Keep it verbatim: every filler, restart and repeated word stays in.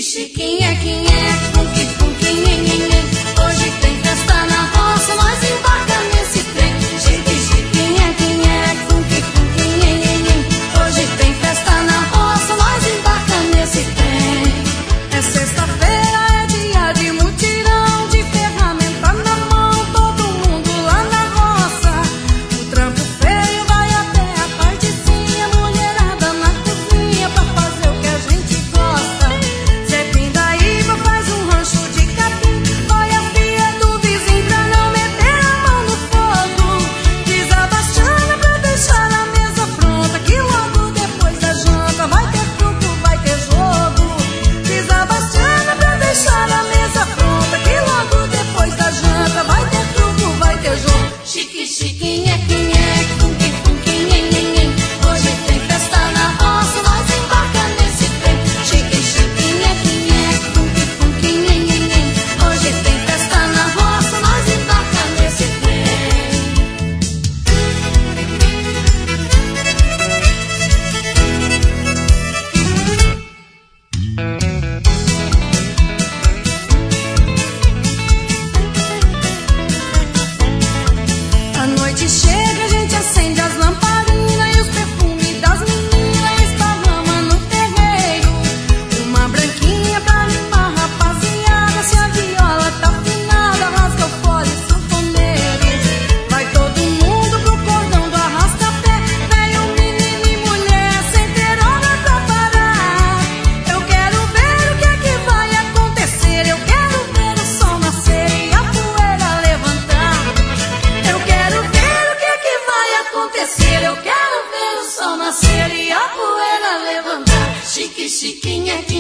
chiquinha, quem é? Funky, funky, nhen, nhen, nhen. Hoje tem festa na roça, nós embarca nesse trem. Chique, chiquinha, quem é? Funky, funky, nhen, nhen, nhen. Hoje tem festa na roça, nós embarca nesse trem. É sexta-feira, é dia de mutirão, de ferramenta na mão, todo mundo lá na roça. O trampo feio vai até a tardezinha, mulherada na cozinha pra fazer o que a gente gosta. Zé Pindaíba faz um rancho de capim, põe a filha do vizinho pra não meter a mão no fogo. Diz a Bastiana pra deixar a mesa pronta, que logo depois da janta vai ter truco, vai ter jogo. Diz a Bastiana pra deixar a mesa pronta, que logo depois da janta vai ter truco, vai ter jogo. Chique, chiquinha, quem é? Funky, funky, nhen, nhen, nhen. Hoje tem festa na roça, nós embarca nesse trem. Chique, chiquinha, quem é? Funky, funky, nhen, nhen, nhen. Hoje tem festa na roça, nós embarca nesse trem. A noite chega, a gente acende as lamparinas e os perfumes das meninas esparrama no terreiro. Uma branquinha pra animar a rapaziada, se a viola tá afinada, rasga o fole sanfoneiro. Vai todo mundo pro cordão do arrasta-pé, velho, menino e mulher, centeirona pra parar. Eu quero ver o que é que vai acontecer, eu quero ver o sol nascer e a poeira levantar. Eu quero ver o que é que vai acontecer, eu quero ver o sol nascer e a poeira levantar. Chique, chiquinha,